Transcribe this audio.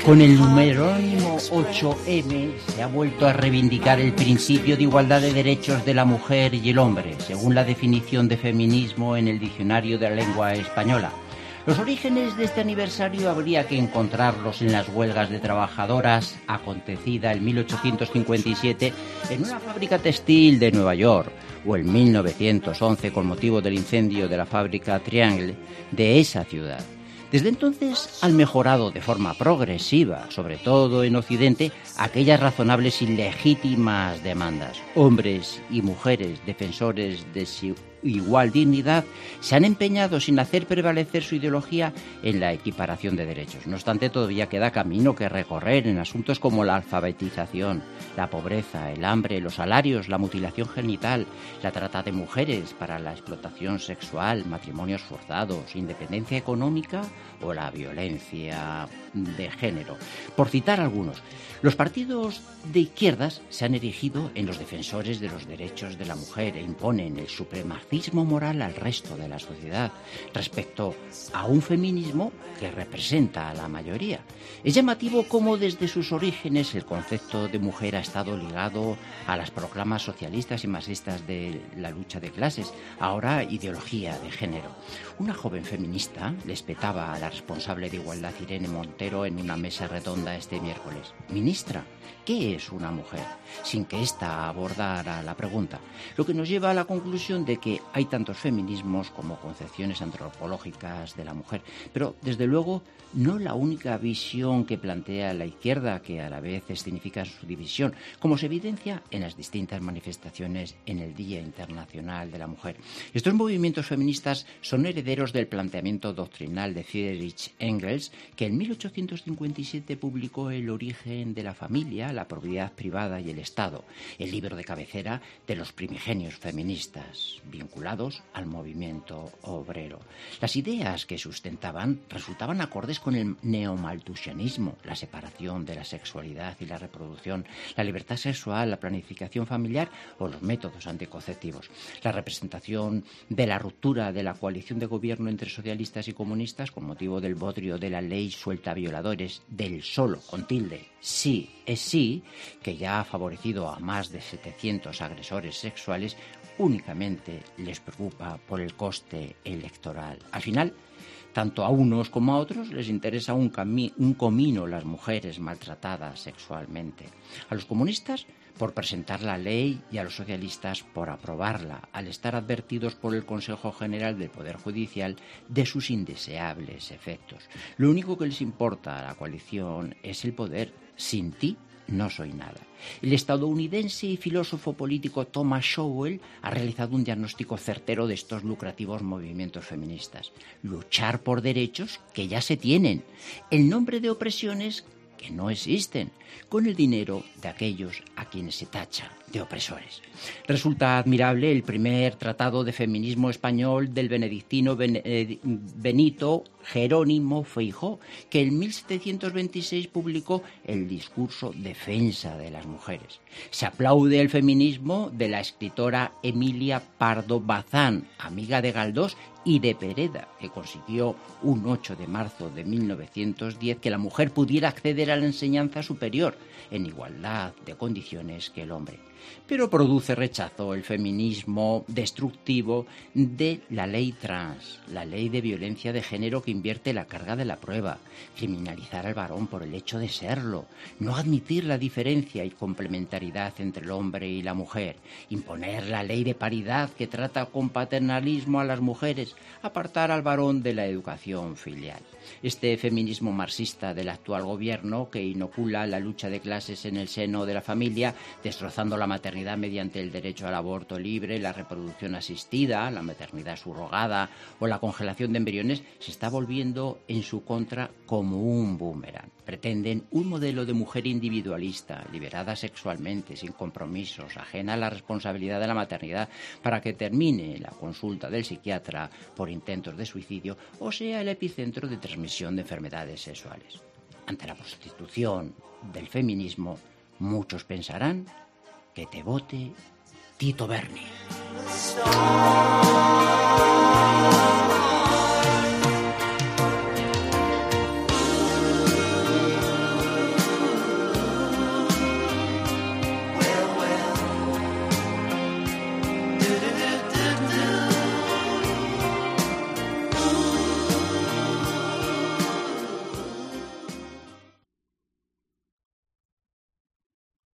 Con el numerónimo 8M se ha vuelto a reivindicar el principio de igualdad de derechos de la mujer y el hombre, según la definición de feminismo en el diccionario de la lengua española. Los orígenes de este aniversario habría que encontrarlos en las huelgas de trabajadoras acontecida en 1857 en una fábrica textil de Nueva York, o en 1911 con motivo del incendio de la fábrica Triangle de esa ciudad. Desde entonces han mejorado de forma progresiva, sobre todo en Occidente, aquellas razonables y legítimas demandas. Hombres y mujeres defensores de su igual dignidad se han empeñado sin hacer prevalecer su ideología en la equiparación de derechos. No obstante, todavía queda camino que recorrer en asuntos como la alfabetización, la pobreza, el hambre, los salarios, la mutilación genital, la trata de mujeres para la explotación sexual, matrimonios forzados, independencia económica o la violencia de género. Por citar algunos, los partidos de izquierdas se han erigido en los defensores de los derechos de la mujer e imponen el supremacismo moral al resto de la sociedad respecto a un feminismo que representa a la mayoría. Es llamativo cómo desde sus orígenes el concepto de mujer ha estado ligado a las proclamas socialistas y marxistas de la lucha de clases, ahora ideología de género. Una joven feminista le espetaba a la responsable de Igualdad, Irene Montero, en una mesa redonda este miércoles: «Ministra, ¿qué es una mujer?», sin que ésta abordara la pregunta, lo que nos lleva a la conclusión de que hay tantos feminismos como concepciones antropológicas de la mujer, pero desde luego no la única visión que plantea la izquierda, que a la vez significa su división, como se evidencia en las distintas manifestaciones en el Día Internacional de la Mujer. Estos movimientos feministas son herederos del planteamiento doctrinal de Friedrich Engels, que en 1857 publicó El origen de la familia, la propiedad privada y el Estado, el libro de cabecera de los primigenios feministas, vinculados al movimiento obrero. Las ideas que sustentaban resultaban acordes con el neomalthusianismo, la separación de la sexualidad y la reproducción, la libertad sexual, la planificación familiar o los métodos anticonceptivos. La representación de la ruptura de la coalición de gobierno entre socialistas y comunistas con motivo del bodrio de la ley suelta a violadores del solo, con tilde, sí es sí, que ya ha favorecido a más de 700 agresores sexuales, únicamente les preocupa por el coste electoral. Al final, tanto a unos como a otros les interesa un comino las mujeres maltratadas sexualmente. A los comunistas por presentar la ley y a los socialistas por aprobarla, al estar advertidos por el Consejo General del Poder Judicial de sus indeseables efectos. Lo único que les importa a la coalición es el poder. Sin ti no soy nada. El estadounidense y filósofo político Thomas Sowell ha realizado un diagnóstico certero de estos lucrativos movimientos feministas. Luchar por derechos que ya se tienen, en nombre de opresiones que no existen, con el dinero de aquellos a quienes se tacha de opresores. Resulta admirable el primer tratado de feminismo español del benedictino Benito Jerónimo Feijoo, que en 1726 publicó el discurso Defensa de las Mujeres. Se aplaude el feminismo de la escritora Emilia Pardo Bazán, amiga de Galdós y de Pereda, que consiguió un 8 de marzo de 1910 que la mujer pudiera acceder a la enseñanza superior en igualdad de condiciones que el hombre. Pero produce rechazo el feminismo destructivo de la ley trans, la ley de violencia de género que invierte la carga de la prueba, criminalizar al varón por el hecho de serlo, no admitir la diferencia y complementariedad entre el hombre y la mujer, imponer la ley de paridad que trata con paternalismo a las mujeres, apartar al varón de la educación filial. Este feminismo marxista del actual gobierno, que inocula la lucha de clases en el seno de la familia, destrozando la maternidad mediante el derecho al aborto libre, la reproducción asistida, la maternidad subrogada o la congelación de embriones, se está volviendo en su contra como un boomerang. Pretenden un modelo de mujer individualista, liberada sexualmente, sin compromisos, ajena a la responsabilidad de la maternidad, para que termine la consulta del psiquiatra por intentos de suicidio o sea el epicentro de transmisión de enfermedades sexuales. Ante la prostitución del feminismo, muchos pensarán que te vote Tito Berni.